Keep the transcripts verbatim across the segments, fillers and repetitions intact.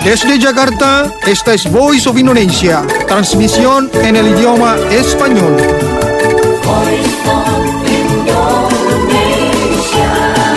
Desde Jakarta, esta es Voice of Indonesia, transmisión en el idioma español. Voice of Indonesia.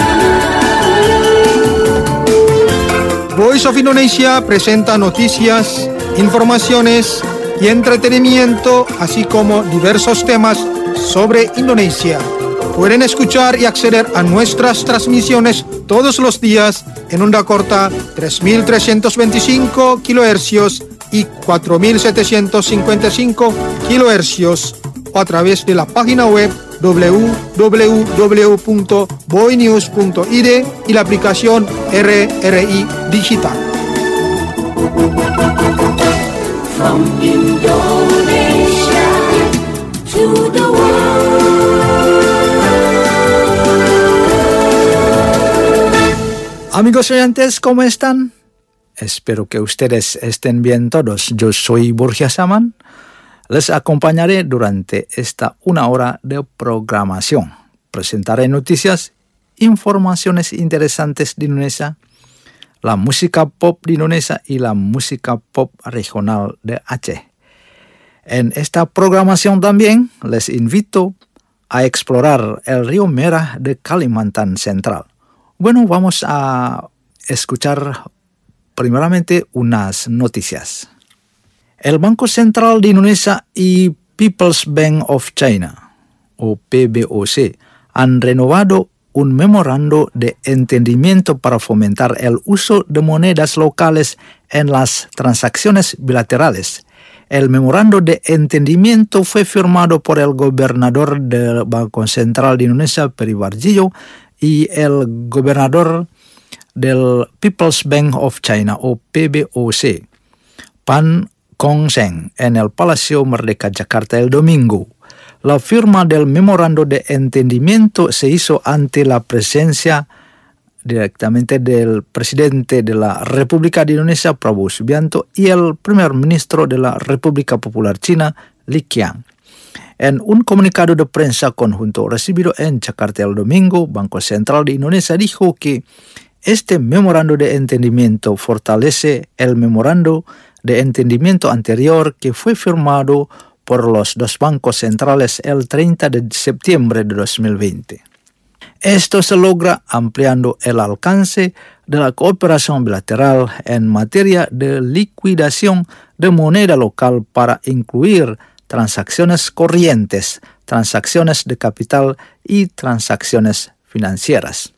Voice of Indonesia presenta noticias, informaciones y entretenimiento, así como diversos temas sobre Indonesia. Pueden escuchar y acceder a nuestras transmisiones todos los días en onda corta tres mil trescientos veinticinco kilohercios y cuatro mil setecientos cincuenta y cinco kilohercios o a través de la página web doble u doble u doble u punto boinews punto i d y la aplicación R R I Digital. From Indonesia to the world. Amigos oyentes, ¿cómo están? Espero que ustedes estén bien todos. Yo soy Borja Saman. Les acompañaré durante esta una hora de programación. Presentaré noticias, informaciones interesantes de Indonesia, la música pop de Indonesia y la música pop regional de Aceh. En esta programación también les invito a explorar el río Merah de Kalimantan Central. Bueno, vamos a escuchar primeramente unas noticias. El Banco Central de Indonesia y People's Bank of China, o P B O C, han renovado un memorando de entendimiento para fomentar el uso de monedas locales en las transacciones bilaterales. El memorando de entendimiento fue firmado por el gobernador del Banco Central de Indonesia, Peri Warjio, y el gobernador del People's Bank of China, o P B O C, Pan Kong-seng, en el Palacio Merdeka Jakarta el domingo. La firma del memorando de entendimiento se hizo ante la presencia directamente del presidente de la República de Indonesia, Prabowo Subianto, y el primer ministro de la República Popular China, Li Qiang. En un comunicado de prensa conjunto recibido en Jakarta el domingo, Banco Central de Indonesia dijo que este memorando de entendimiento fortalece el memorando de entendimiento anterior que fue firmado por los dos bancos centrales el treinta de septiembre de dos mil veinte. Esto se logra ampliando el alcance de la cooperación bilateral en materia de liquidación de moneda local para incluir transacciones corrientes, transacciones de capital y transacciones financieras.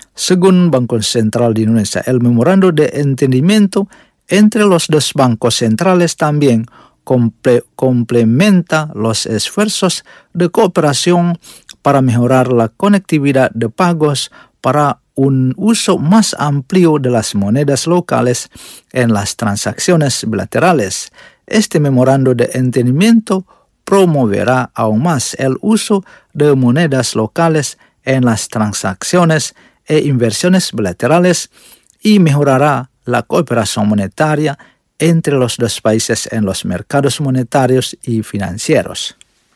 Según Banco Central de Indonesia, el memorando de entendimiento entre los dos bancos centrales también comple- complementa los esfuerzos de cooperación para mejorar la conectividad de pagos para un uso más amplio de las monedas locales en las transacciones bilaterales. Este memorando de entendimiento promoverá aún más el uso de monedas locales en las transacciones e inversiones bilaterales y mejorará la cooperación monetaria entre los dos países en los mercados monetarios y financieros.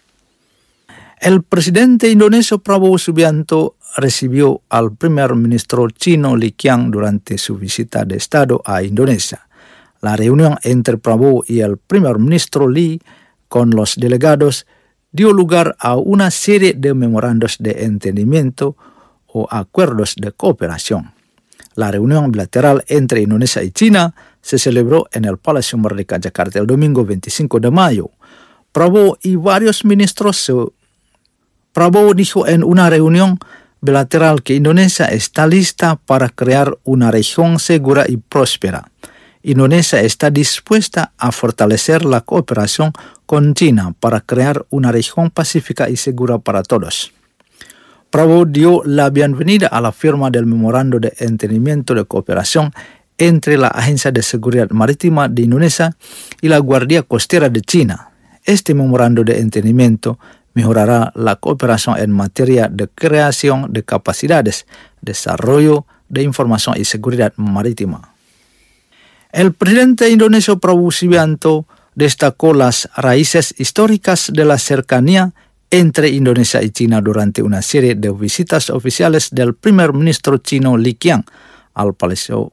El presidente indonesio Prabowo Subianto recibió al primer ministro chino Li Qiang durante su visita de Estado a Indonesia. La reunión entre Prabowo y el primer ministro Li con los delegados dio lugar a una serie de memorandos de entendimiento o acuerdos de cooperación. La reunión bilateral entre Indonesia y China se celebró en el Palacio Merdeka Jakarta el domingo veinticinco de mayo. Prabowo y varios ministros se... Prabowo dijo en una reunión bilateral que Indonesia está lista para crear una región segura y próspera. Indonesia está dispuesta a fortalecer la cooperación con China para crear una región pacífica y segura para todos. Prabowo dio la bienvenida a la firma del memorando de entendimiento de cooperación entre la Agencia de Seguridad Marítima de Indonesia y la Guardia Costera de China. Este memorando de entendimiento mejorará la cooperación en materia de creación de capacidades, desarrollo de información y seguridad marítima. El presidente indonesio Prabowo Subianto destacó las raíces históricas de la cercanía entre Indonesia y China durante una serie de visitas oficiales del primer ministro chino Li Qiang al Palacio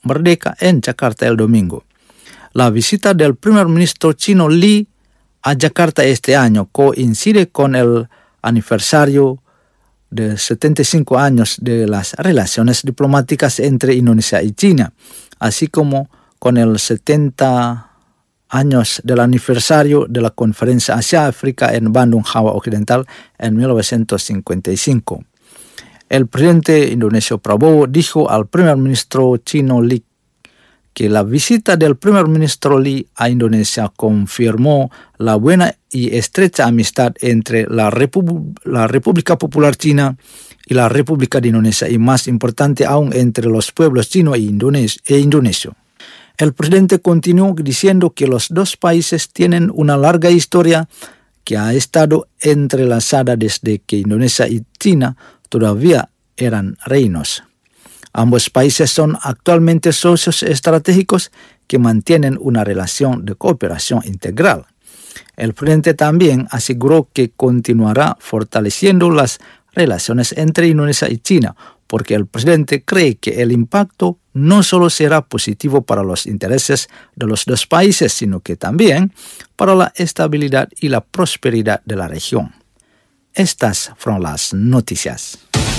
merdeka en Jakarta el domingo. La visita del primer ministro chino Li a Jakarta este año coincide con el aniversario de setenta y cinco años de las relaciones diplomáticas entre Indonesia y China, así como con el setenta años del aniversario de la Conferencia Asia-África en Bandung, Java Occidental en mil novecientos cincuenta y cinco. El presidente indonesio Prabowo dijo al primer ministro chino Li que la visita del primer ministro Li a Indonesia confirmó la buena y estrecha amistad entre la, Repu- la República Popular China y la República de Indonesia, y más importante aún entre los pueblos chino e, indones- e indonesio. El presidente continuó diciendo que los dos países tienen una larga historia que ha estado entrelazada desde que Indonesia y China todavía eran reinos. Ambos países son actualmente socios estratégicos que mantienen una relación de cooperación integral. El presidente también aseguró que continuará fortaleciendo las relaciones entre Indonesia y China, porque el presidente cree que el impacto no solo será positivo para los intereses de los dos países, sino que también para la estabilidad y la prosperidad de la región. Estas fueron las noticias.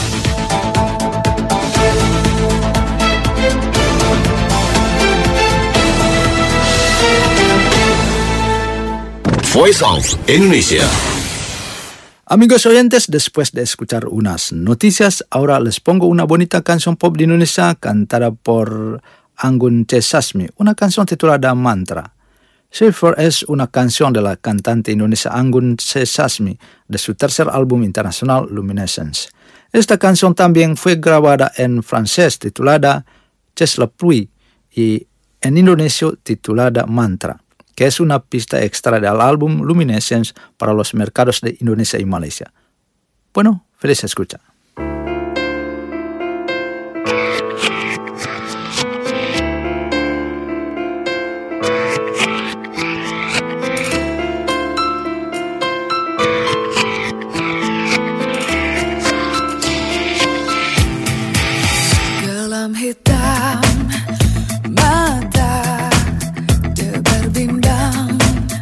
Voice of Indonesia. Amigos oyentes, después de escuchar unas noticias, ahora les pongo una bonita canción pop de Indonesia cantada por Anggun C. Sasmi, una canción titulada Mantra. Silver es una canción de la cantante indonesia Anggun C. Sasmi de su tercer álbum internacional Luminescence. Esta canción también fue grabada en francés titulada Ches la pluie y en indonesio titulada Mantra, que es una pista extra del álbum Luminescence para los mercados de Indonesia y Malaysia. Bueno, feliz escucha. Gelam hitam mata berbimbang,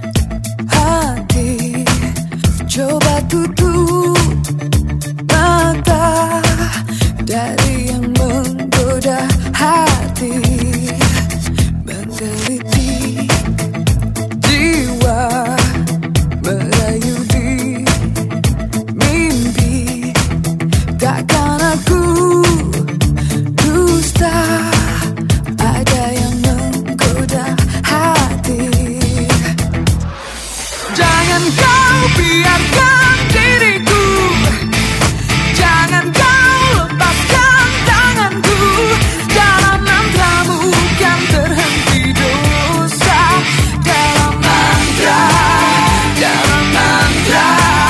hati coba tutup mata dari yang menggoda hati, menggelitik jiwa, merayu di mimpi. Takkan aku dusta, ada yang menggoda hati. Jangan kau biarkan diriku, jangan kau lepaskan tanganku. Dalam mantramu kan terhenti dosa. Dalam mantra, dalam mantra.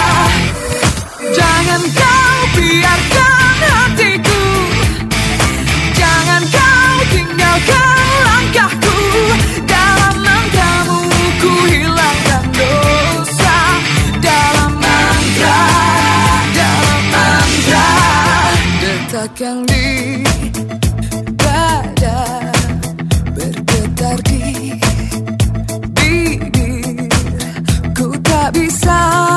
Jangan kau biarkan hatiku, jangan kau tinggalkan langkahku. Dalam mantramu ku hilangkan dosa. Dalam mantra, dalam mantra. Detak yang di dada bergetar di bibir, ku tak bisa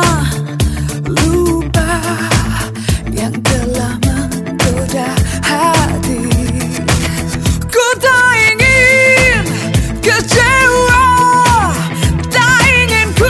lupa yang telah menggoda hati. Ku tak ingin kecewa, tak ingin ku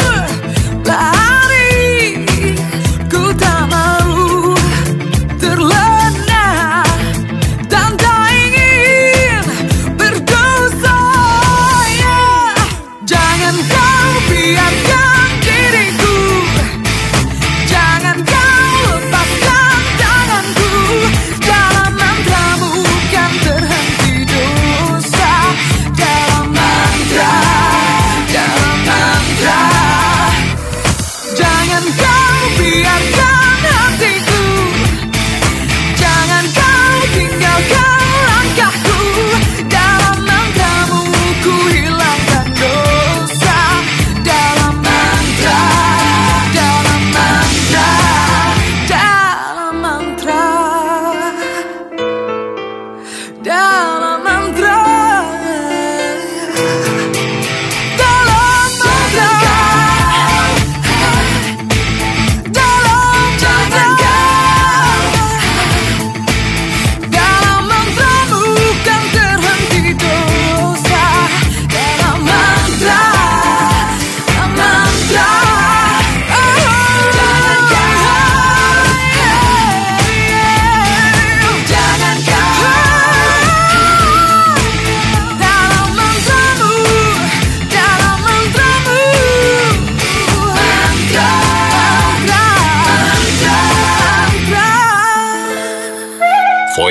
lari. Ku tak mau terlena dan tak ingin berdosa. Yeah. Jangan kau biarkan diriku, jangan kau lepaskan tanganku. Dalam mantramu kan terhenti dosa. Dalam mantra, dalam mantra. Jangan kau biarkan hatiku, jangan kau tinggalkan langkahku. Dalam mantramu ku hilangkan dosa. Dalam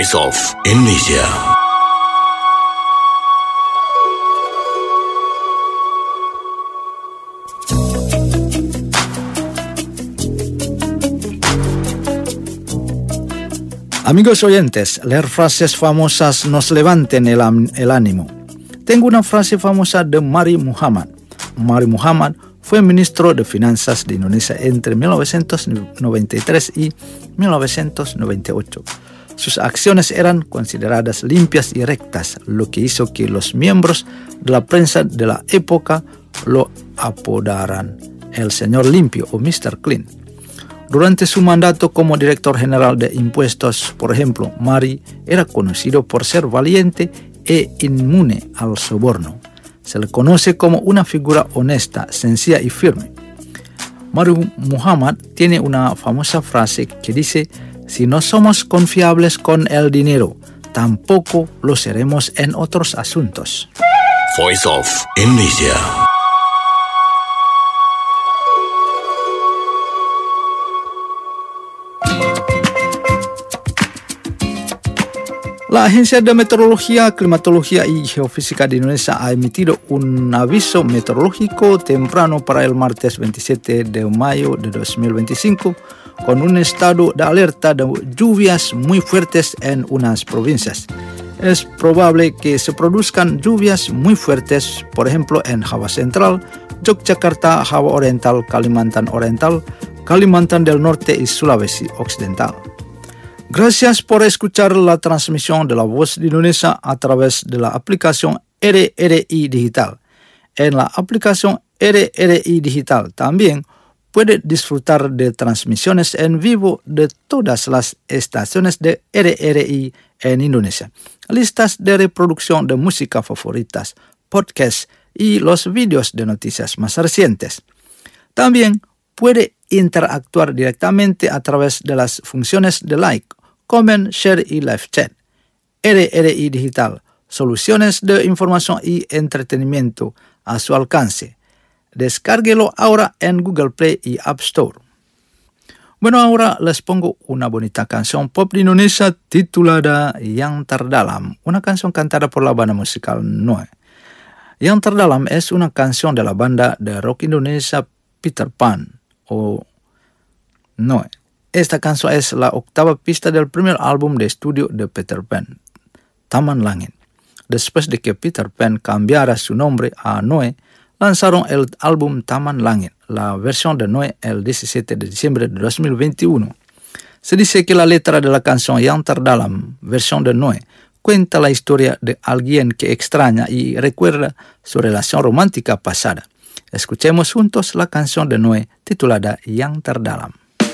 Voice of Indonesia. Amigos oyentes, leer frases famosas nos levanten el, el ánimo. Tengo una frase famosa de Mari Muhammad. Mari Muhammad fue ministro de Finanzas de Indonesia entre mil novecientos noventa y tres y mil novecientos noventa y ocho. Sus acciones eran consideradas limpias y rectas, lo que hizo que los miembros de la prensa de la época lo apodaran el señor limpio o mister Clean. Durante su mandato como director general de impuestos, por ejemplo, Mari era conocido por ser valiente e inmune al soborno. Se le conoce como una figura honesta, sencilla y firme. Mari Muhammad tiene una famosa frase que dice: si no somos confiables con el dinero, tampoco lo seremos en otros asuntos. Voice of Indonesia. La Agencia de Meteorología, Climatología y Geofísica de Indonesia ha emitido un aviso meteorológico temprano para el martes veintisiete de mayo de dos mil veinticinco, con un estado de alerta de lluvias muy fuertes en unas provincias. Es probable que se produzcan lluvias muy fuertes, por ejemplo, en Java Central, Yogyakarta, Java Oriental, Kalimantan Oriental, Kalimantan del Norte y Sulawesi Occidental. Gracias por escuchar la transmisión de La Voz de Indonesia a través de la aplicación R R I Digital. En la aplicación R R I Digital también puede disfrutar de transmisiones en vivo de todas las estaciones de R R I en Indonesia, listas de reproducción de música favoritas, podcasts y los vídeos de noticias más recientes. También puede interactuar directamente a través de las funciones de like, comment, share y live chat. R R I Digital, soluciones de información y entretenimiento a su alcance. Descárguelo ahora en Google Play y App Store. Bueno, ahora les pongo una bonita canción pop de Indonesia titulada Yang Terdalam, una canción cantada por la banda musical Noe. Yang Terdalam es una canción de la banda de rock Indonesia Peter Pan o Noe. Esta canción es la octava pista del primer álbum de estudio de Peter Pan, Taman Langit. Después de que Peter Pan cambiara su nombre a Noe, lanzaron el álbum Taman Langit, la versión de Noe, el diecisiete de diciembre de dos mil veintiuno. Se dice que la letra de la canción Yang Terdalam, versión de Noe, cuenta la historia de alguien que extraña y recuerda su relación romántica pasada. Escuchemos juntos la canción de Noe titulada Yang Terdalam.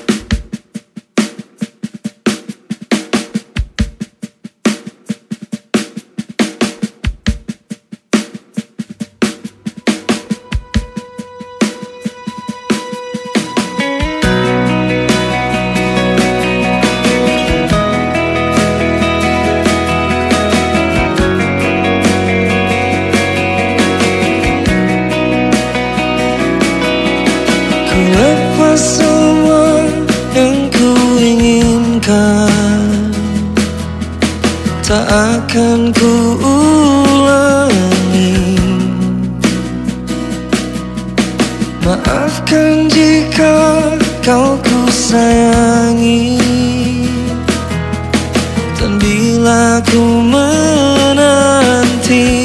Semua yang ku inginkan tak akan ku ulangi. Maafkan jika kau ku sayangi, dan bila ku menanti,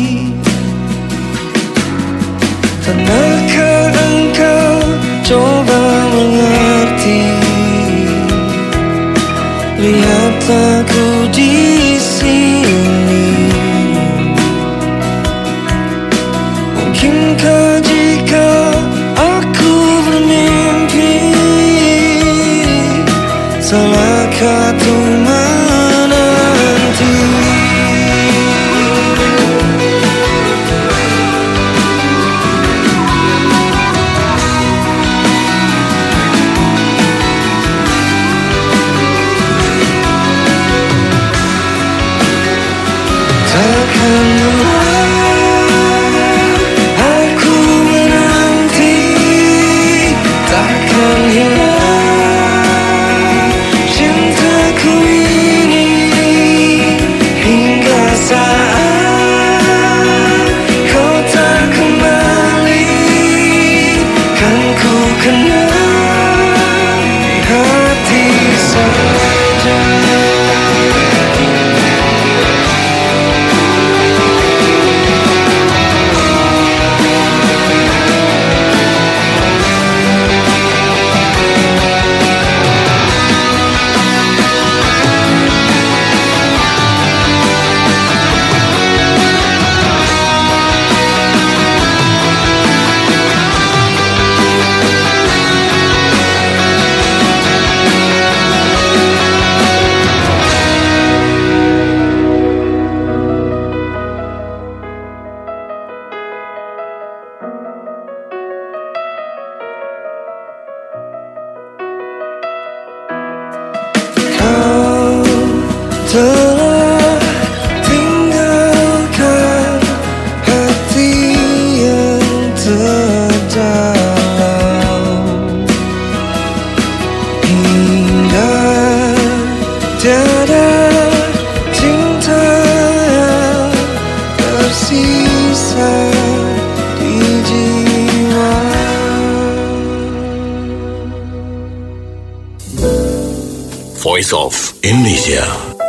pernahkah engkau coba mengerti? Lihatlah ku di sini. Mungkinkah jika aku bermimpi, salahkah ku menanti? Takkan aku Voice of Indonesia.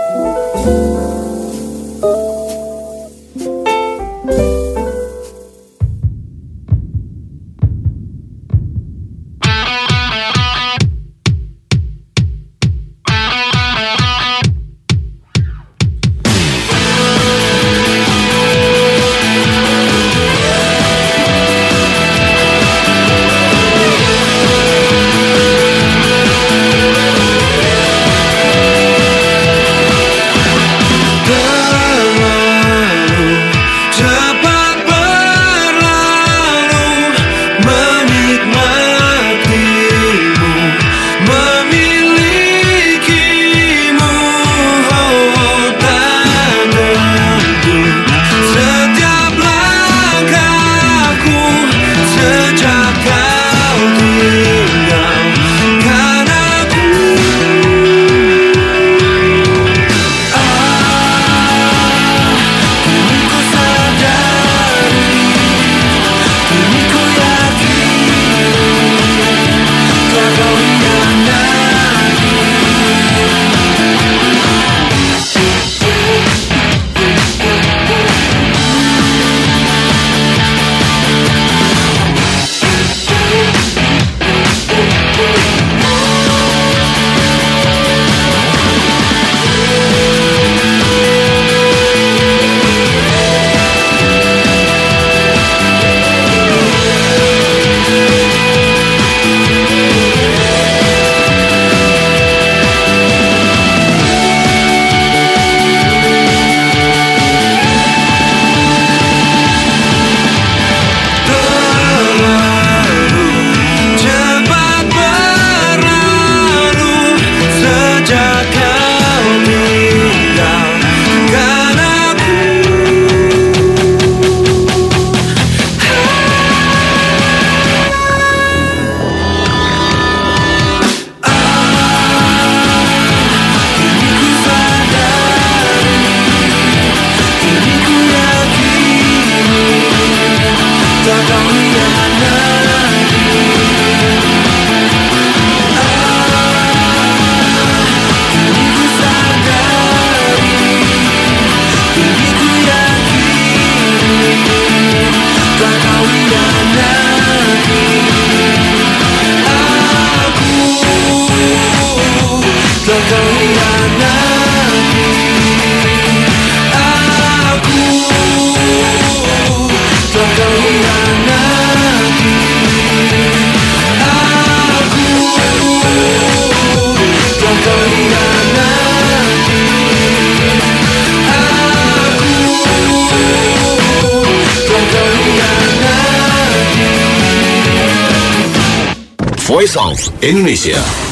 Voice of Indonesia.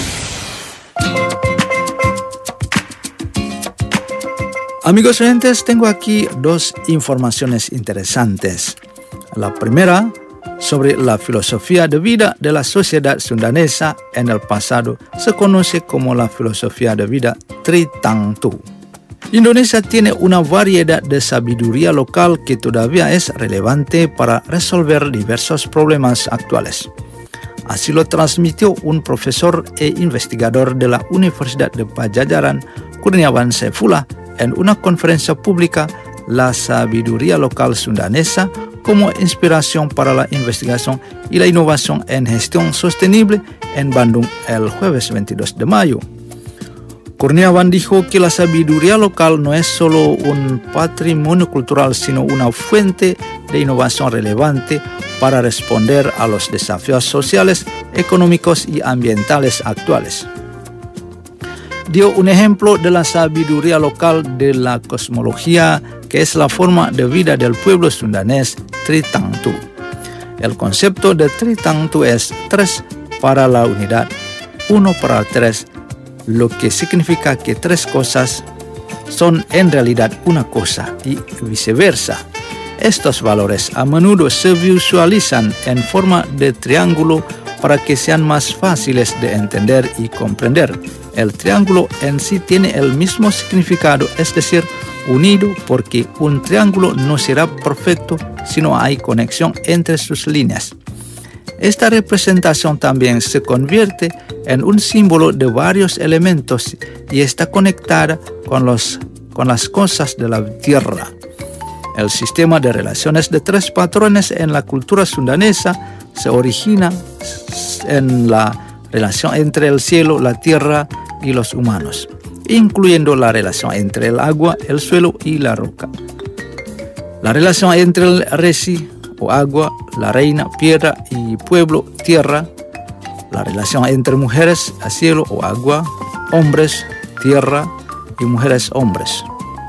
Amigos oyentes, tengo aquí dos informaciones interesantes. La primera, sobre la filosofía de vida de la sociedad sundanesa en el pasado, se conoce como la filosofía de vida Tritangtu. Indonesia tiene una variedad de sabiduría local que todavía es relevante para resolver diversos problemas actuales. Así lo transmitió un profesor e investigador de la Universidad de Pajajaran, Kurniawan Saifullah, en una conferencia pública, La sabiduría local sundanesa como inspiración para la investigación y la innovación en gestión sostenible en Bandung el jueves veintidós de mayo. Kurniawan dijo que la sabiduría local no es solo un patrimonio cultural, sino una fuente de innovación relevante para responder a los desafíos sociales, económicos y ambientales actuales. Dio un ejemplo de la sabiduría local de la cosmología, que es la forma de vida del pueblo sundanés Tritangtu. El concepto de Tritangtu es tres para la unidad, uno para tres, lo que significa que tres cosas son en realidad una cosa y viceversa. Estos valores a menudo se visualizan en forma de triángulo para que sean más fáciles de entender y comprender. El triángulo en sí tiene el mismo significado, es decir, unido, porque un triángulo no será perfecto si no hay conexión entre sus líneas. Esta representación también se convierte en un símbolo de varios elementos y está conectada con, los, con las cosas de la tierra. El sistema de relaciones de tres patrones en la cultura sundanesa se origina en la relación entre el cielo, la tierra y los humanos, incluyendo la relación entre el agua, el suelo y la roca. La relación entre el reci o agua, la reina, piedra y pueblo, tierra. La relación entre mujeres, cielo o agua, hombres, tierra y mujeres, hombres.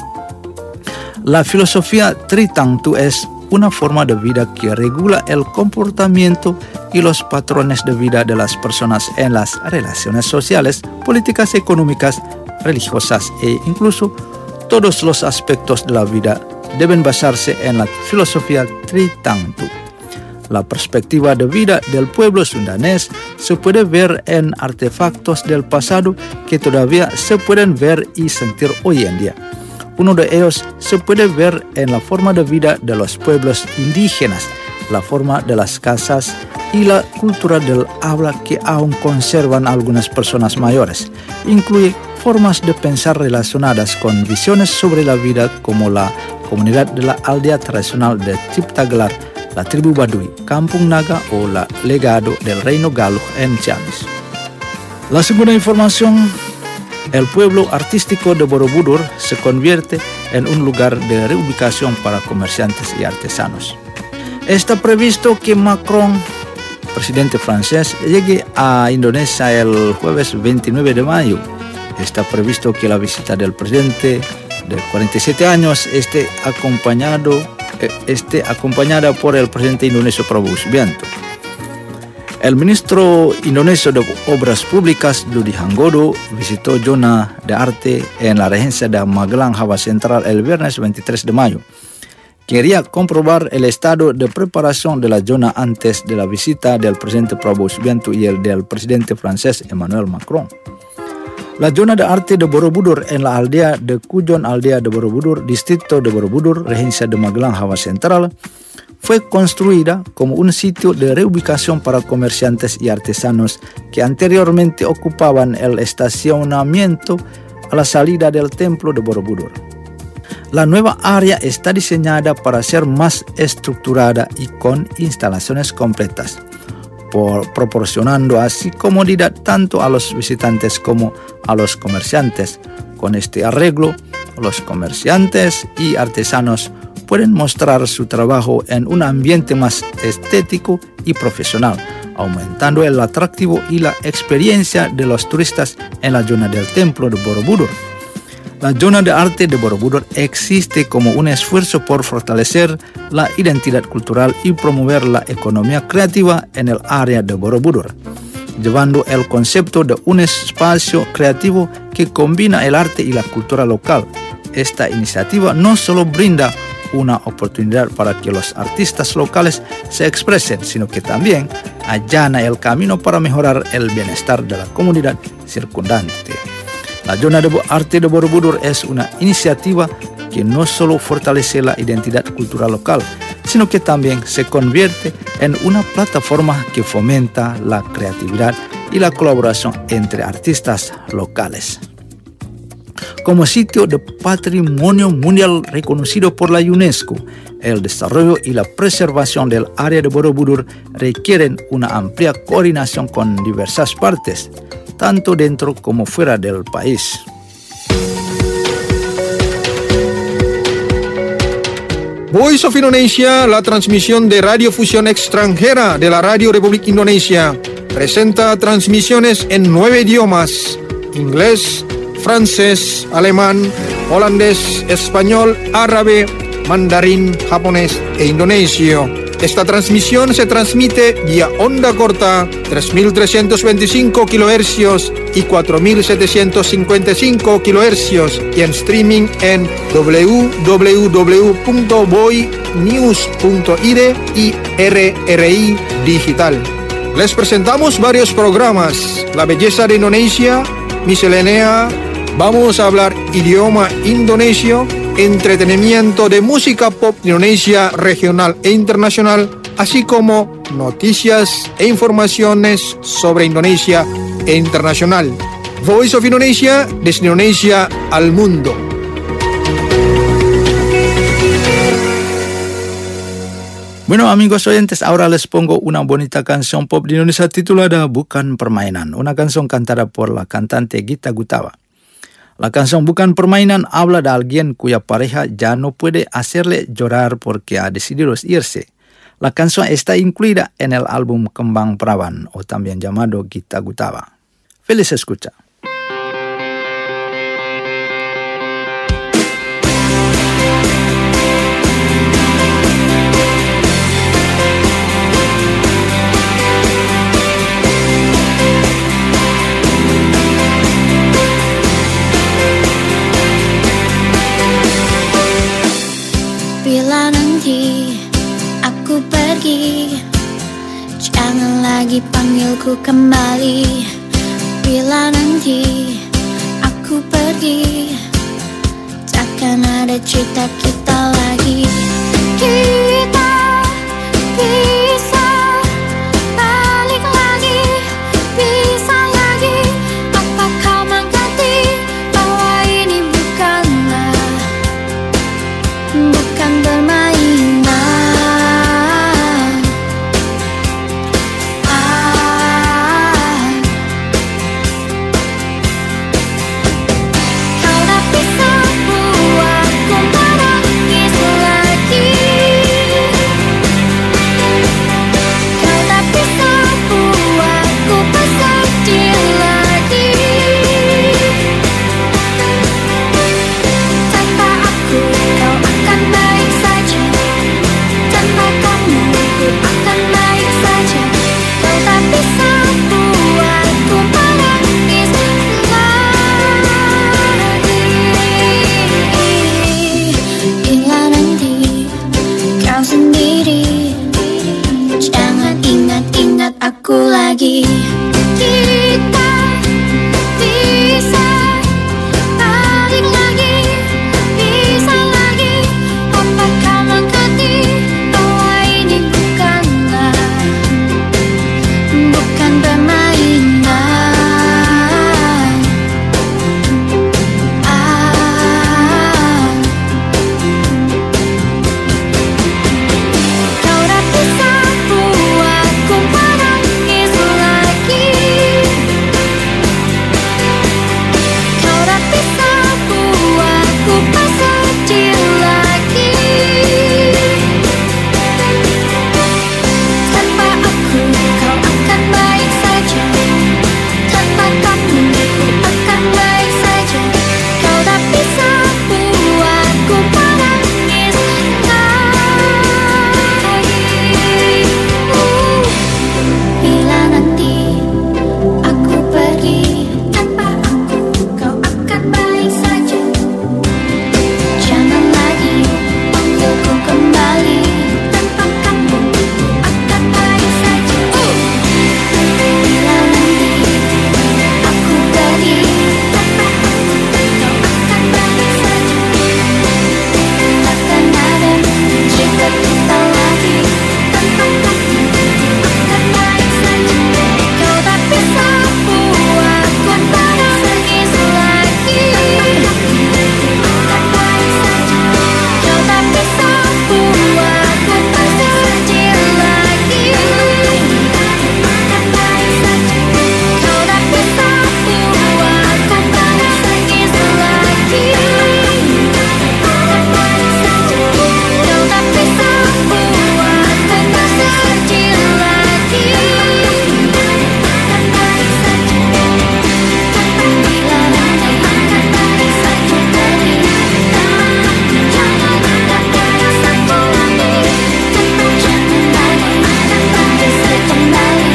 La filosofía Tritangtu es una forma de vida que regula el comportamiento y los patrones de vida de las personas en las relaciones sociales, políticas, económicas, religiosas e incluso todos los aspectos de la vida deben basarse en la filosofía Tritangtu. La perspectiva de vida del pueblo sundanés se puede ver en artefactos del pasado que todavía se pueden ver y sentir hoy en día. Uno de ellos se puede ver en la forma de vida de los pueblos indígenas, la forma de las casas y la cultura del habla que aún conservan algunas personas mayores. Incluye formas de pensar relacionadas con visiones sobre la vida como la comunidad de la aldea tradicional de Ciptagelar, la tribu Baduy, Kampung Naga o la legado del reino Galuh en Ciamis. La segunda información, el pueblo artístico de Borobudur se convierte en un lugar de reubicación para comerciantes y artesanos. Está previsto que Macron, presidente francés, llegue a Indonesia el jueves veintinueve de mayo. Está previsto que la visita del presidente de cuarenta y siete años esté, acompañado, eh, esté acompañada por el presidente indonesio Prabowo Subianto. El ministro indonesio de Obras Públicas, Dudi Hanggodo, visitó zona de arte en la regencia de Magelang, Java Central, el viernes veintitrés de mayo. Quería comprobar el estado de preparación de la zona antes de la visita del presidente Prabowo Subianto y el del presidente francés Emmanuel Macron. La zona de arte de Borobudur en la aldea de Kujon, aldea de Borobudur, distrito de Borobudur, regencia de Magelang, Java Central, fue construida como un sitio de reubicación para comerciantes y artesanos que anteriormente ocupaban el estacionamiento a la salida del templo de Borobudur. La nueva área está diseñada para ser más estructurada y con instalaciones completas, por, proporcionando así comodidad tanto a los visitantes como a los comerciantes. Con este arreglo, los comerciantes y artesanos pueden mostrar su trabajo en un ambiente más estético y profesional, aumentando el atractivo y la experiencia de los turistas en la zona del templo de Borobudur. La zona de arte de Borobudur existe como un esfuerzo por fortalecer la identidad cultural y promover la economía creativa en el área de Borobudur, llevando el concepto de un espacio creativo que combina el arte y la cultura local. Esta iniciativa no solo brinda una oportunidad para que los artistas locales se expresen, sino que también allana el camino para mejorar el bienestar de la comunidad circundante. La zona de arte de Borobudur es una iniciativa que no solo fortalece la identidad cultural local, sino que también se convierte en una plataforma que fomenta la creatividad y la colaboración entre artistas locales. Como sitio de patrimonio mundial reconocido por la UNESCO, el desarrollo y la preservación del área de Borobudur requieren una amplia coordinación con diversas partes, tanto dentro como fuera del país. Voice of Indonesia, la transmisión de radiofusión extranjera de la Radio Republik Indonesia, presenta transmisiones en nueve idiomas: inglés, francés, alemán, holandés, español, árabe, mandarín, japonés e indonesio. Esta transmisión se transmite vía onda corta tres mil trescientos veinticinco kilohercios y cuatro mil setecientos cincuenta y cinco kilohercios y en streaming en w w w punto boy news punto i d y R R I Digital. Les presentamos varios programas: La Belleza de Indonesia, Miscelánea, Vamos a hablar idioma indonesio, entretenimiento de música pop Indonesia regional e internacional, así como noticias e informaciones sobre Indonesia e internacional. Voice of Indonesia, desde Indonesia al mundo. Bueno, amigos oyentes, ahora les pongo una bonita canción pop de Indonesia titulada Bukan Permainan, una canción cantada por la cantante Gita Gutawa. La canción Bukan Permainan habla de alguien cuya pareja ya no puede hacerle llorar porque ha decidido irse. La canción está incluida en el álbum Kembang Perawan, o también llamado Gita Gutawa. Feliz escucha. Bila nanti aku pergi, jangan lagi panggilku kembali. Bila nanti aku pergi, takkan ada cerita kita lagi. Kita bisa balik lagi, bisa lagi. Apa kau mengerti bahwa ini bukanlah bukan permainan. Ah, kau tak bisa buatku menangis lagi. Kau tak bisa buatku bersedih lagi. Tanpa aku kau akan baik saja. Tanpa kamu ku akan baik saja. Kau tak bisa buatku menangis lagi. Bila nanti kau sendiri, jangan ingat-ingat aku lagi. Kita bisa balik lagi, bisa lagi. Apa kau mengerti bahwa ini bukanlah bukan permainan. Ah, kau tak bisa buatku menangis lagi. Kau tak bisa buatku bersedih lagi. Tanpa aku kau akan baik saja. Tanpa kamu ku akan baik saja. Kau tak bisa buatku menangis lagi. Uh, Bila nanti aku pergi, tanpa aku kau akan baik saja. Jangan lagi panggilku kembali. Tanpa kamu ku akan baik saja. Uh, Bila nanti aku pergi, tanpa aku kau akan baik saja. Takkan ada cerita kita lagi. Tanpa kamu ku akan baik saja. Kau tak bisa buatku menangis lagi. Akan baik saja. Kau tak bisa buatku bersedih lagi. Akan baik saja. Kau tak bisa buatku menangis lagi. Akan baik saja. Kau tak bisa buatku bersedih lagi. Akan baik saja. Bila nanti akan baik saja pergi. Jangan ingat perasaanku lagi. Jangan lagi akan baik saja kembali.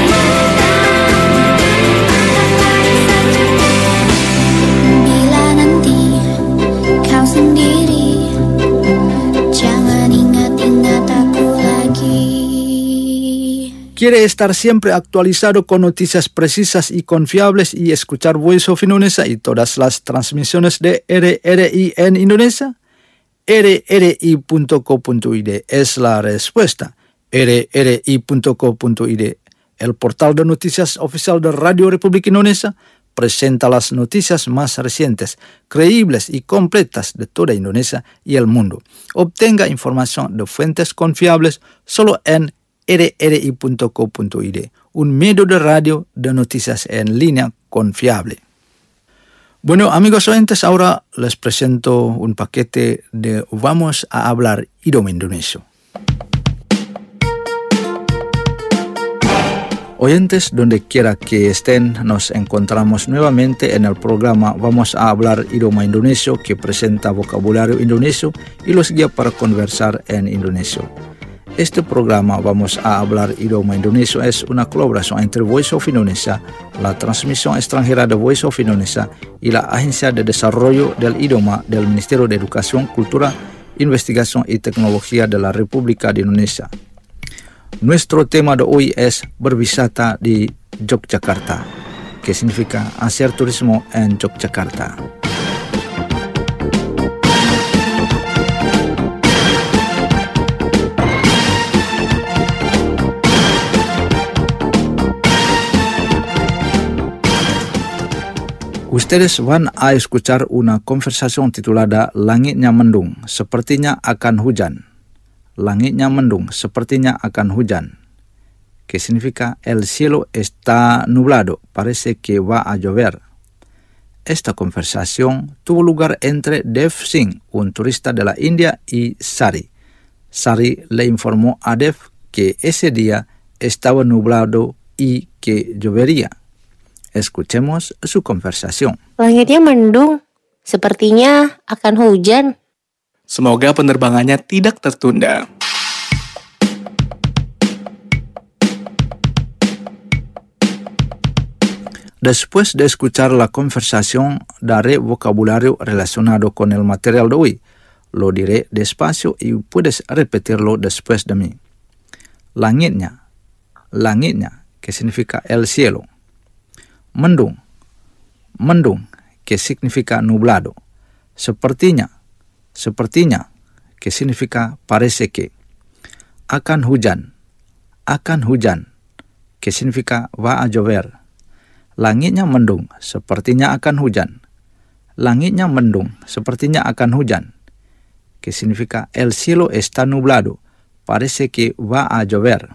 Akan baik saja. Bila nanti kau sendiri, jangan ingat-ingat aku lagi. ¿Quiere estar siempre actualizado con noticias precisas y confiables y escuchar Voice of Indonesia y todas las transmisiones de R R I en Indonesia? R R I punto co punto I D es la respuesta. r r i punto co punto i d, el portal de noticias oficial de Radio Republik Indonesia, presenta las noticias más recientes, creíbles y completas de toda Indonesia y el mundo. Obtenga información de fuentes confiables solo en r r i punto co punto i d, un medio de radio de noticias en línea confiable. Bueno, amigos oyentes, ahora les presento un paquete de Vamos a hablar idioma Indonesia. Oyentes, donde quiera que estén, nos encontramos nuevamente en el programa Vamos a hablar idioma Indonesia, que presenta vocabulario indonesio y los guía para conversar en indonesio. Este programa Vamos a hablar idioma Indonesia es una colaboración entre Voice of Indonesia, la transmisión extranjera de Voice of Indonesia y la Agencia de Desarrollo del Idioma del Ministerio de Educación, Cultura, Investigación y Tecnología de la República de Indonesia. Nuestro tema de hoy es berwisata di Yogyakarta, que significa hacer turismo en Yogyakarta. Ustedes van a escuchar una conversación titulada Langitnya mendung, sepertinya akan hujan. Langitnya mendung, sepertinya akan hujan, que significa el cielo está nublado, parece que va a llover. Esta conversación tuvo lugar entre Dev Singh, un turista de la India, y Sari. Sari le informó a Dev que ese día estaba nublado y que llovería. Escuchemos su conversación. Langitnya mendung, sepertinya akan hujan. Semoga penerbangannya tidak tertunda. Después de escuchar la conversación, daré vocabulario relacionado con el material de hoy. Lo diré despacio y puedes repetirlo después de mí. Langitnya, langitnya, que significa el cielo. Mendung, mendung, que significa nublado. Sepertinya, sepertinya, que significa parece que. Akan hujan, akan hujan, que significa va a llover. Langitnya mendung, sepertinya akan hujan. Langitnya mendung, sepertinya akan hujan, que significa el cielo está nublado, parece que va a llover.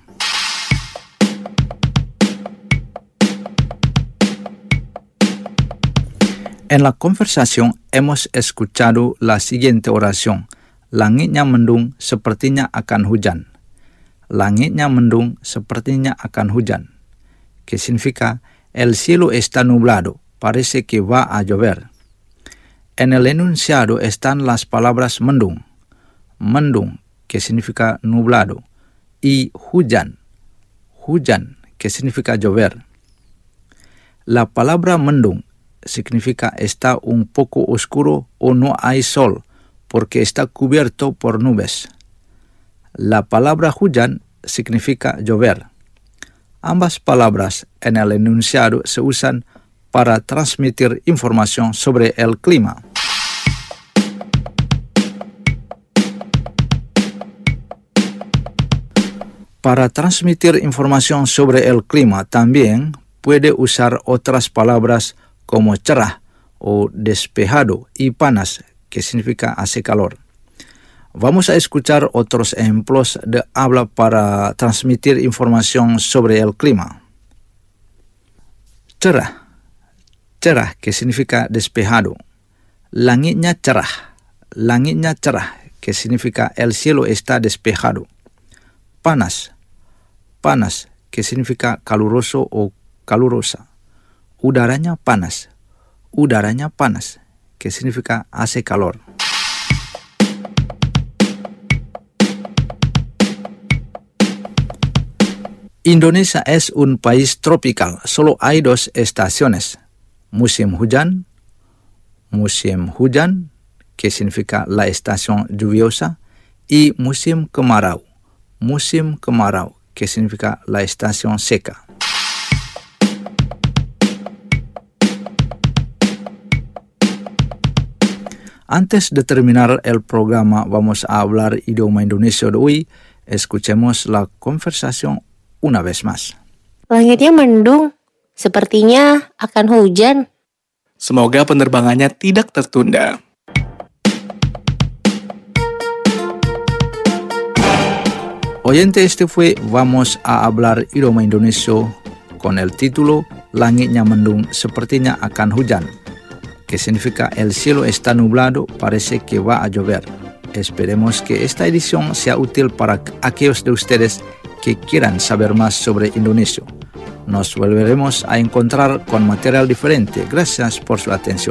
En la conversación hemos escuchado la siguiente oración. Langitnya mendung, sepertinya akan hujan. Langitnya mendung, sepertinya akan hujan, que significa el cielo está nublado, parece que va a llover. En el enunciado están las palabras mendung, mendung, que significa nublado, y hujan, hujan, que significa llover. La palabra mendung significa está un poco oscuro o no hay sol, porque está cubierto por nubes. La palabra hujan significa llover. Ambas palabras en el enunciado se usan para transmitir información sobre el clima. Para transmitir información sobre el clima también puede usar otras palabras como cerah o despejado y panas, que significa hace calor. Vamos a escuchar otros ejemplos de habla para transmitir información sobre el clima. Cerah, cerah, que significa despejado. Langitnya cerah, langitnya cerah, que significa el cielo está despejado. Panas, panas, que significa caluroso o calurosa. Udaranya panas, udaranya panas, que significa hace calor. Indonesia es un país tropical, solo hay dos estaciones, musim hujan, musim hujan, que significa la estación lluviosa, y musim kemarau, musim kemarau, que significa la estación seca. Antes de terminar el programa Vamos a hablar idioma Indonesia de hoy, Escuchemos la conversación una vez más. Langitnya mendung. Sepertinya akan hujan. Semoga penerbangannya tidak tertunda. Oyente, este fue Vamos a hablar idioma Indonesia con el título Langitnya mendung, sepertinya akan hujan, que significa el cielo está nublado, parece que va a llover. Esperemos que esta edición sea útil para aquellos de ustedes que quieran saber más sobre Indonesia. Nos volveremos a encontrar con material diferente. Gracias por su atención.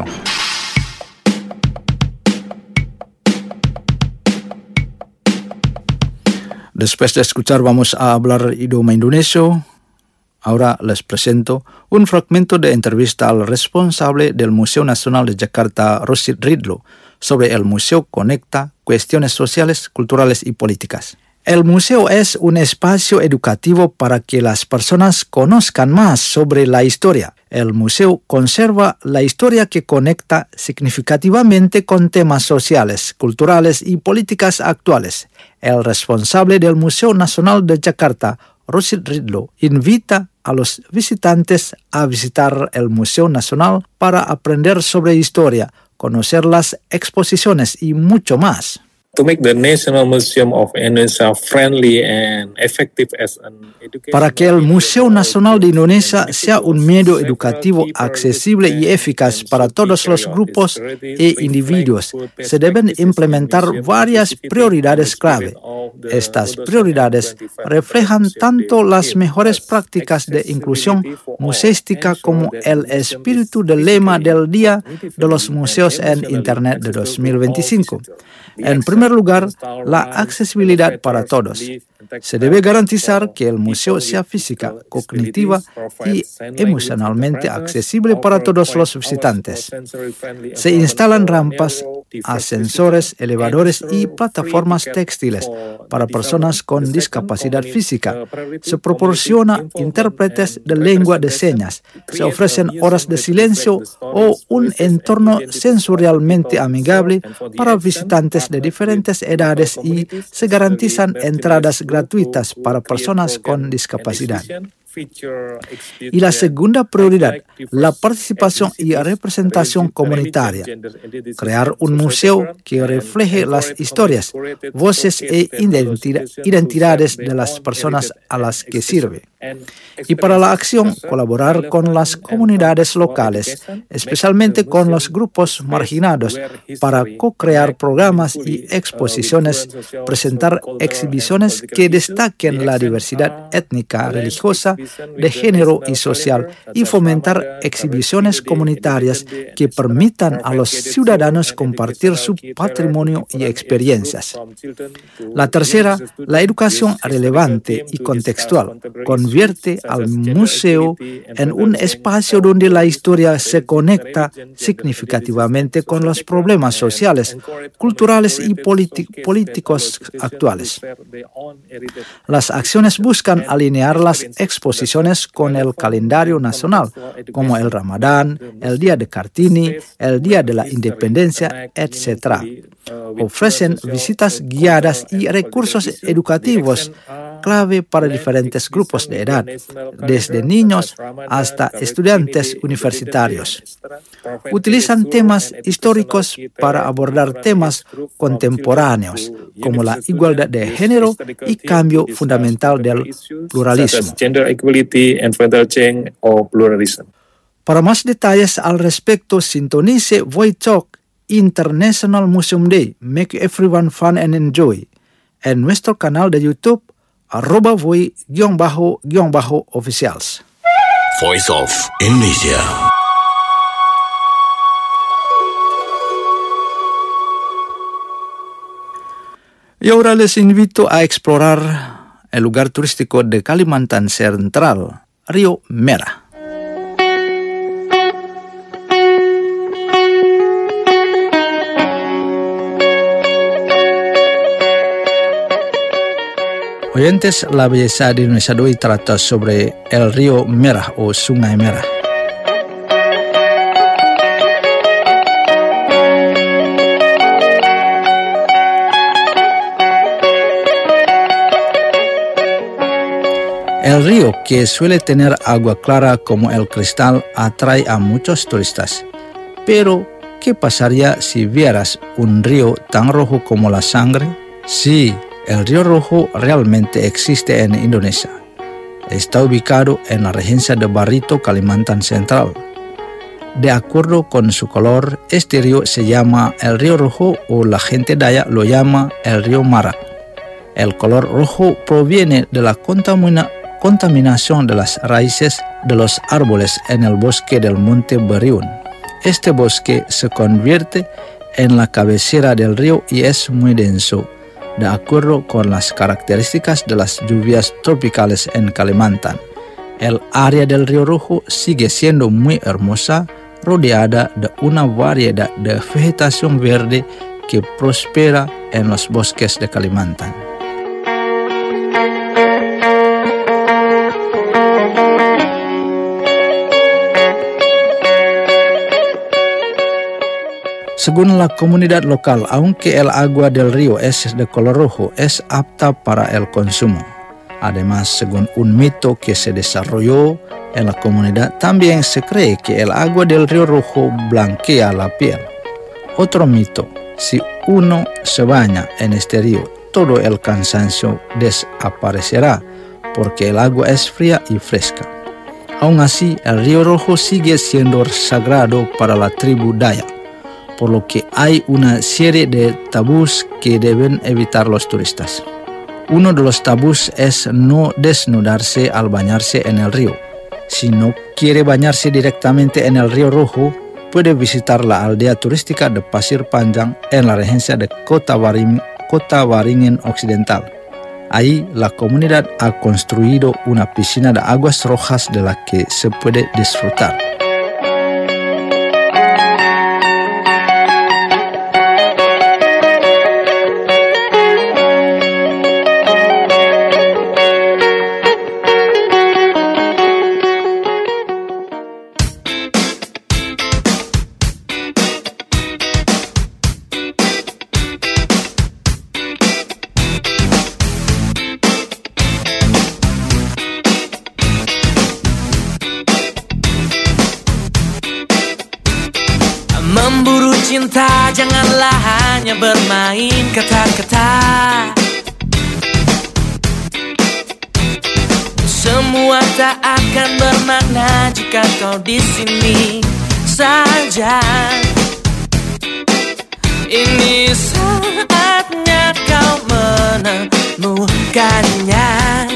Después de escuchar Vamos a hablar idioma Indonesia, ahora les presento un fragmento de entrevista al responsable del Museo Nacional de Jakarta, Rosid Ridlo, sobre el museo conecta cuestiones sociales, culturales y políticas. El museo es un espacio educativo para que las personas conozcan más sobre la historia. El museo conserva la historia que conecta significativamente con temas sociales, culturales y políticas actuales. El responsable del Museo Nacional de Jakarta, Rosid Ridlo, invita a los visitantes a visitar el Museo Nacional para aprender sobre historia, conocer las exposiciones y mucho más. To make the National Museum of Indonesia friendly and effective as an educational Para que el Museo Nacional de Indonesia sea un medio educativo accesible y eficaz para todos los grupos e individuos, se deben implementar varias prioridades clave. Estas prioridades reflejan tanto las mejores prácticas de inclusión museística como el espíritu del lema del Día de los Museos en Internet de dos mil veinticinco. En primer lugar, la accesibilidad para todos. Se debe garantizar que el museo sea física, cognitiva y emocionalmente accesible para todos los visitantes. Se instalan rampas, ascensores, elevadores y plataformas textiles para personas con discapacidad física. Se proporciona intérpretes de lengua de señas. Se ofrecen horas de silencio o un entorno sensorialmente amigable para visitantes de diferentes edades y se garantizan entradas gratuitas para personas con discapacidad. Y la segunda prioridad, la participación y representación comunitaria. Crear un museo que refleje las historias, voces e identidades de las personas a las que sirve. Y para la acción, colaborar con las comunidades locales, especialmente con los grupos marginados, para co-crear programas y exposiciones, presentar exhibiciones que destaquen la diversidad étnica, religiosa, de género y social, y fomentar exhibiciones comunitarias que permitan a los ciudadanos compartir su patrimonio y experiencias. La tercera, la educación relevante y contextual, convierte al museo en un espacio donde la historia se conecta significativamente con los problemas sociales, culturales y políticos actuales. Las acciones buscan alinear las exposiciones con el calendario nacional, como el Ramadán, el Día de Kartini, el Día de la Independencia, etcétera. Ofrecen visitas guiadas y recursos educativos clave para diferentes grupos de edad, desde niños hasta estudiantes universitarios. Utilizan temas históricos para abordar temas contemporáneos, como la igualdad de género y cambio fundamental del pluralismo. Para más detalles al respecto, sintonice Voi Talk International Museum Day, Make Everyone Fun and Enjoy, en nuestro canal de YouTube, arroba voi-officials. Voice of Indonesia. Y ahora les invito a explorar el lugar turístico de Kalimantan Central, Río Merah. Oyentes, la belleza de Indonesia de hoy trata sobre el río Merah o Sungai Merah. El río, que suele tener agua clara como el cristal, atrae a muchos turistas. Pero, ¿qué pasaría si vieras un río tan rojo como la sangre? Sí, el río Rojo realmente existe en Indonesia. Está ubicado en la regencia de Barito, Kalimantan Central. De acuerdo con su color, este río se llama el río Rojo o la gente Dayak lo llama el río Marak. El color rojo proviene de la contamina- contaminación de las raíces de los árboles en el bosque del Monte Beriun. Este bosque se convierte en la cabecera del río y es muy denso, de acuerdo con las características de las lluvias tropicales en Kalimantan. El área del río Rojo sigue siendo muy hermosa, rodeada de una variedad de vegetación verde que prospera en los bosques de Kalimantan. Según la comunidad local, aunque el agua del río es de color rojo, es apta para el consumo. Además, según un mito que se desarrolló en la comunidad, también se cree que el agua del río Rojo blanquea la piel. Otro mito, si uno se baña en este río, todo el cansancio desaparecerá porque el agua es fría y fresca. Aún así, el río Rojo sigue siendo sagrado para la tribu Dayak, por lo que hay una serie de tabús que deben evitar los turistas. Uno de los tabús es no desnudarse al bañarse en el río. Si no quiere bañarse directamente en el río Rojo, puede visitar la aldea turística de Pasir Panjang en la regencia de Kota Waringin, Kota Waringin Occidental. Ahí la comunidad ha construido una piscina de aguas rojas de la que se puede disfrutar. Memburu cinta janganlah hanya bermain kata-kata. Semua tak akan bermakna jika kau di sini saja. Ini saatnya kau menemukannya.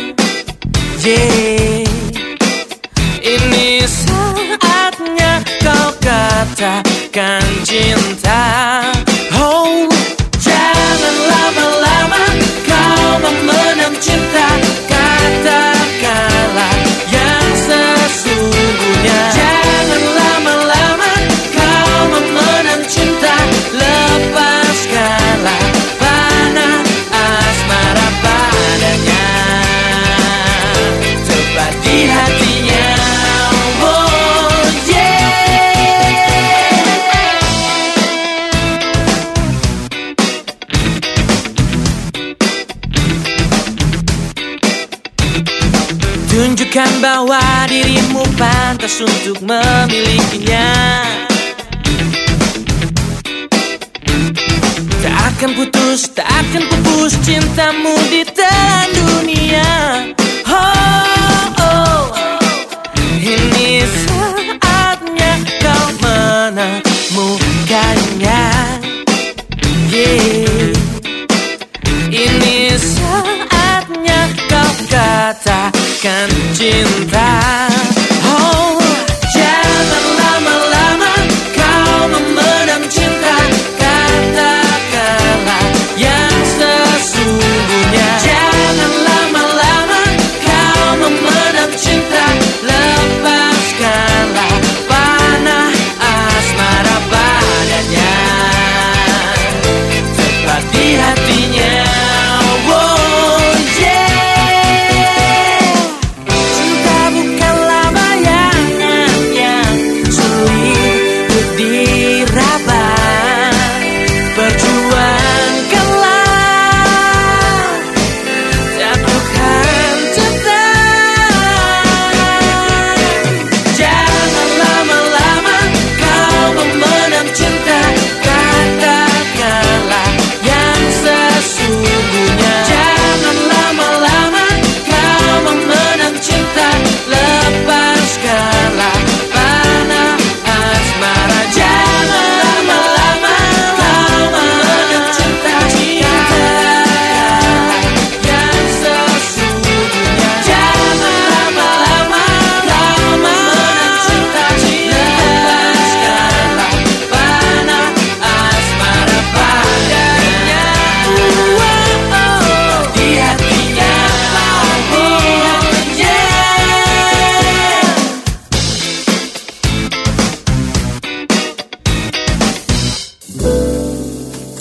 Yeah. Ini saatnya kau katakan cinta. Oh, jangan lama-lama kau memendam cinta. Katakanlah yang sesungguhnya. Jangan lama-lama kau memendam cinta. Lepaskanlah panah asmara padanya. Tepat di hatinya. Oh yeah. Tunjukkan bahwa dirimu pantas untuk memilikinya. Tak akan putus, tak akan pupus cintamu di telan dunia. Oh, oh. Ini saatnya kau menemukannya. Yeah. Ini saatnya kau katakan cinta. Oh, jangan lama-lama kau memendam cinta. Katakanlah yang sesungguhnya. Jangan lama-lama kau memendam cinta. Lepaskanlah panah asmara.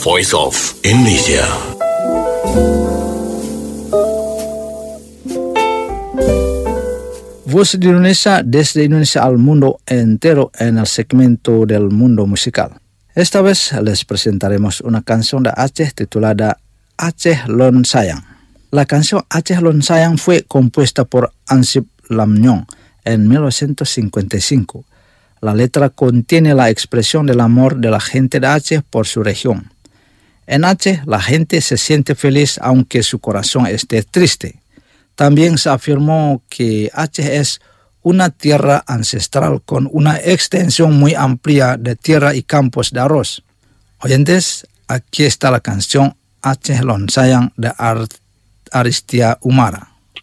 Voice of Indonesia. Voz de Indonesia desde Indonesia al mundo entero en el segmento del mundo musical. Esta vez les presentaremos una canción de Aceh titulada Aceh Lon Sayang. La canción Aceh Lon Sayang fue compuesta por Ansip Lamnyong en mil novecientos cincuenta y cinco. La letra contiene la expresión del amor de la gente de Aceh por su región. En Aceh la gente se siente feliz aunque su corazón esté triste. También se afirmó que Aceh es una tierra ancestral con una extensión muy amplia de tierra y campos de arroz. Oyentes, aquí está la canción Aceh Lon Sayang de Ar- Aristia Umara.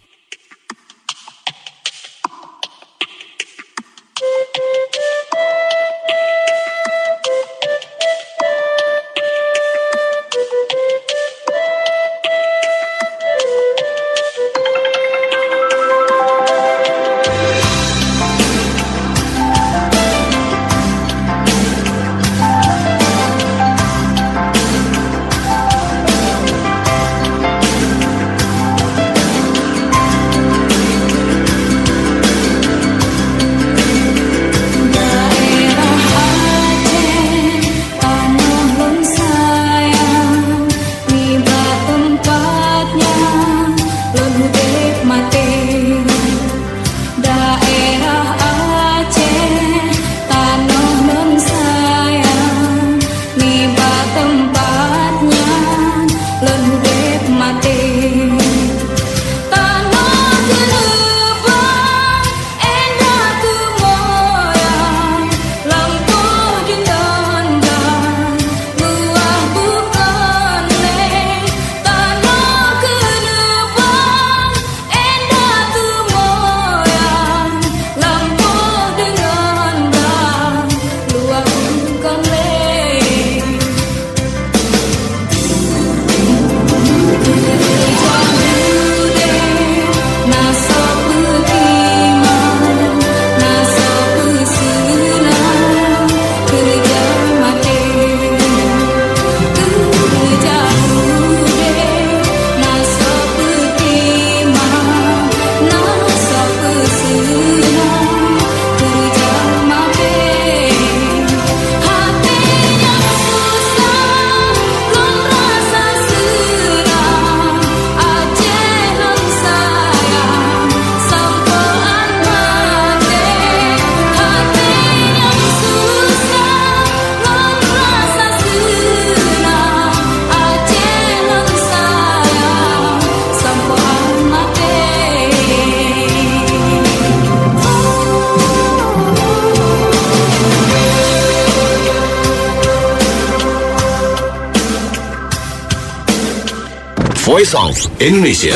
Voice of Indonesia.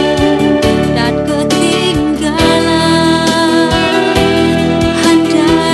Handai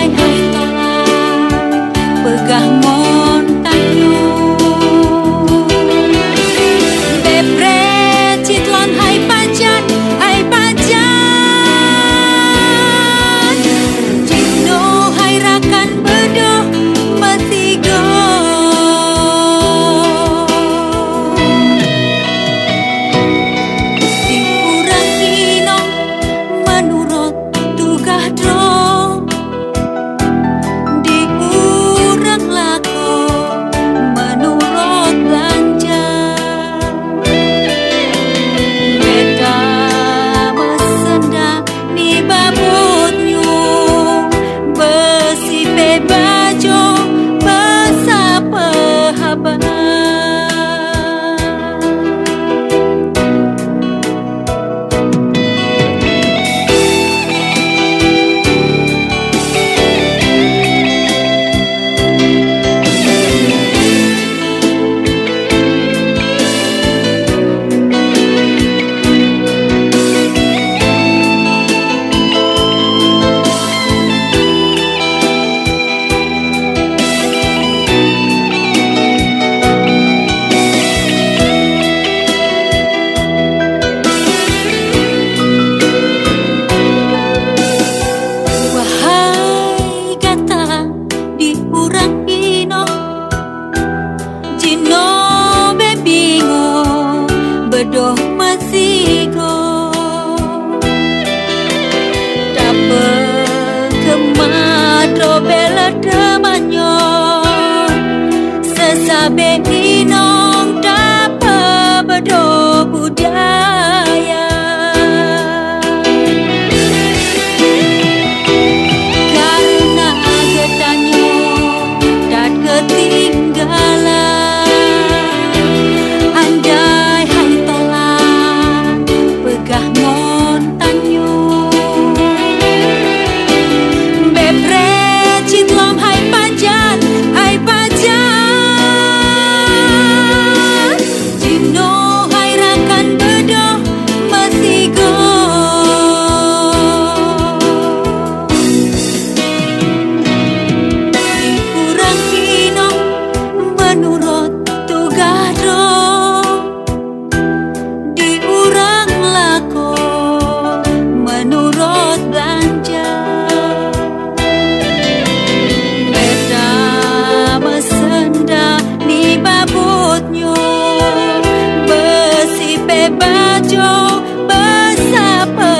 bebajo bersama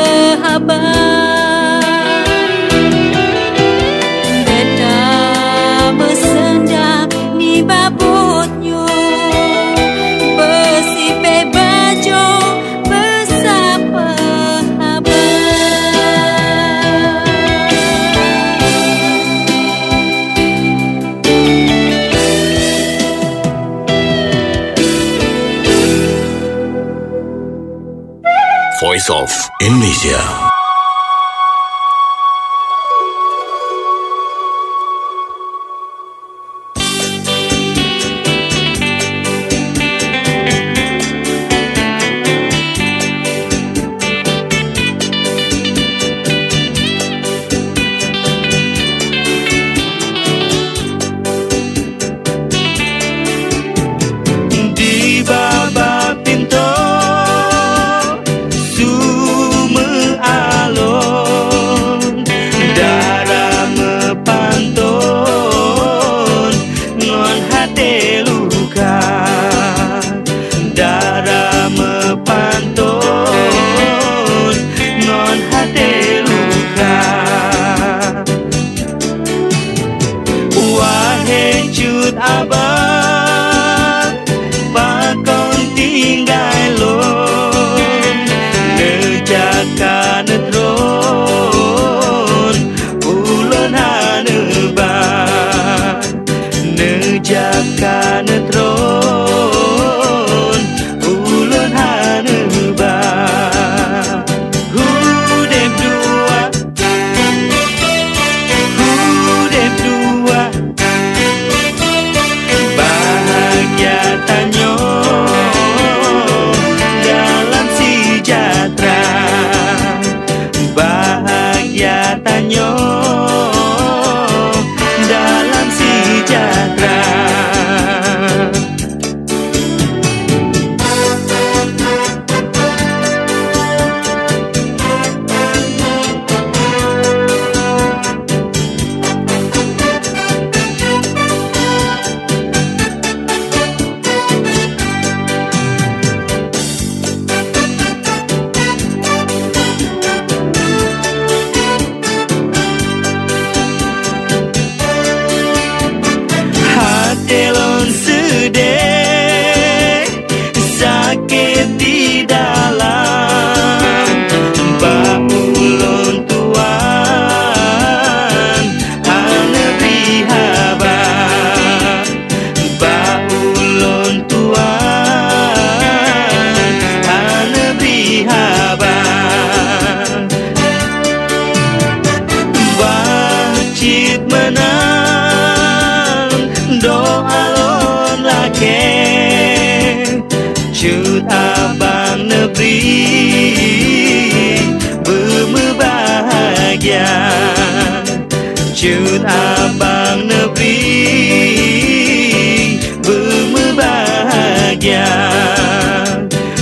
habat. Beda mesenda ni babutnya, besi bebajo bersama Voice of Indonesia. Di baba pintu sume alon, darah mepantun ngon hati luka, darah mepantun ngon hati luka. Wahai cut abang, pakon tinggal lon, nejakan tron, ulun haneban, nejakan tron, ulun haneban. Hudep dua, hudep dua, bahagia tanyo dalam sejahtera, bahagia tanyo dalam sejahtera. Hatelon sedih, sakit di dalam, baulon tuan, haneri habat, baulon tuan, haneri habat. Wajib menang, doa lon lake, cut abang negeri berbahagia, cut abang negeri berbahagia.